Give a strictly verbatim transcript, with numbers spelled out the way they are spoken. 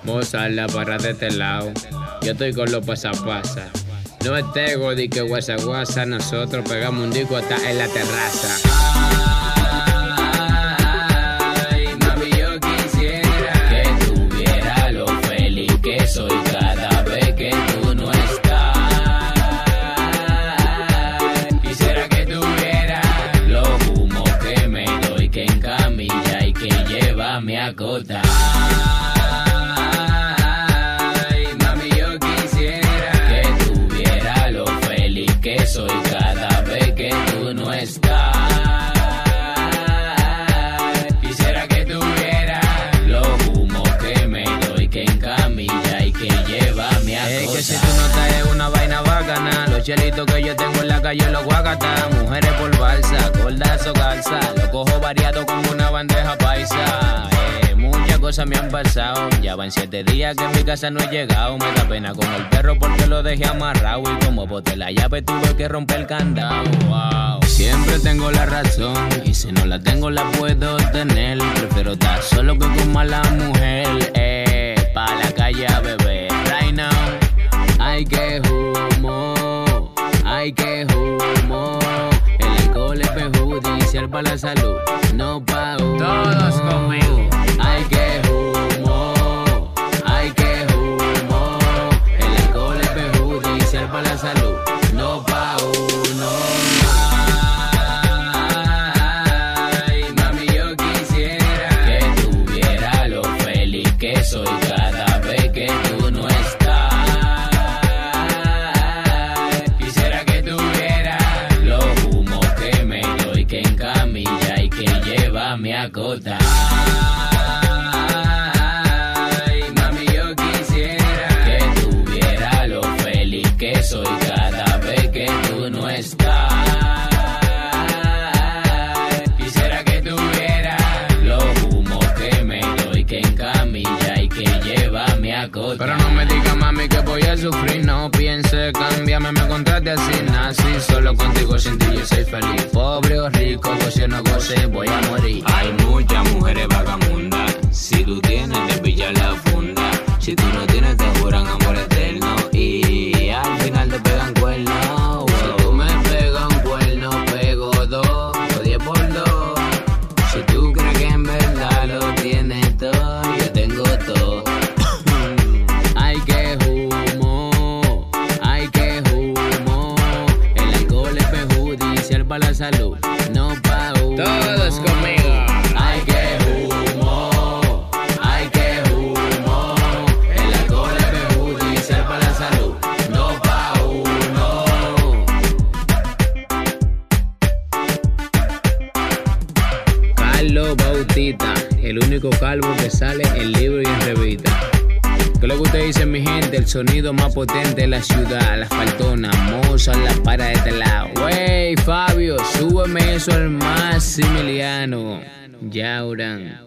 Mozart para de este lado. Yo estoy con los pasapasa. No es tego di que guasa guasa. Nosotros pegamos un disco hasta en la terraza. Ay, mami, yo quisiera que tuviera lo feliz que soy cada vez que tú no estás. Quisiera que tuviera los humos que me doy, que en camilla y que llévame a cotar. Soy cada vez que tú no estás. Quisiera que tuviera los humos que me doy, que en camilla y que llévame a Es cosas. que si tú no traes una vaina bacana, los chelitos que yo tengo en la calle los guacata. Mujeres por balsa, gordas o calza, lo cojo variado como una bandeja paisa. Eh, muchas cosas me han pasado, ya van siete días que en mi casa no he llegado. Me da pena con el perro porque lo dejé amarrado y como boté la llave tuve que romper el candado. Wow. Siempre tengo la razón y si no la tengo la puedo tener. Prefiero estar solo que con mala mujer. Eh, pa' la calle a beber. Right now. Ay, que humo, ay, que humo. El alcohol es perjudicial para la salud, no pa' uno. Todos conmigo. Ay, que humo, ay, que humo. El alcohol es perjudicial para la salud, no pa' uno. Ay, mami, yo quisiera que tuviera lo feliz que soy cada vez que tú no estás. Quisiera que tuviera los humos que me doy, que en camilla y que llévame a cotar. Soy cada vez que tú no estás. Quisiera que tuviera los humos que me doy, que en camilla y que llévame a cotar. Pero no me digas, mami, que voy a sufrir. No piense cambiarme, me contrate así. Nací solo contigo, sin ti yo soy feliz. Pobre o rico, goce o no goce, voy a morir. Hay muchas mujeres vagabundas. Si tú tienes, te pilla la funda. Si tú no tienes, te juran amor eterno. Y al final te pegan cuernos. Si tú me pegas un cuerno, pego dos o diez por dos. Si tú crees que en verdad lo tienes todo, yo tengo todo. Ay, que humo, ay, que humo. El alcohol es perjudicial para la salud, no pa' uno. Todos conmigo. Ay, que humo, ay, que humo. El alcohol es perjudicial para la salud, no pa' uno. Carlos Bautista, el único calvo que sale en libro y en revista. ¿Qué es lo que ustedes dicen, mi gente? El sonido más potente de la ciudad, las faltonas, Mozart, la para de este lado. Wey, Fabio, súbeme eso al Maximiliano. Yauran.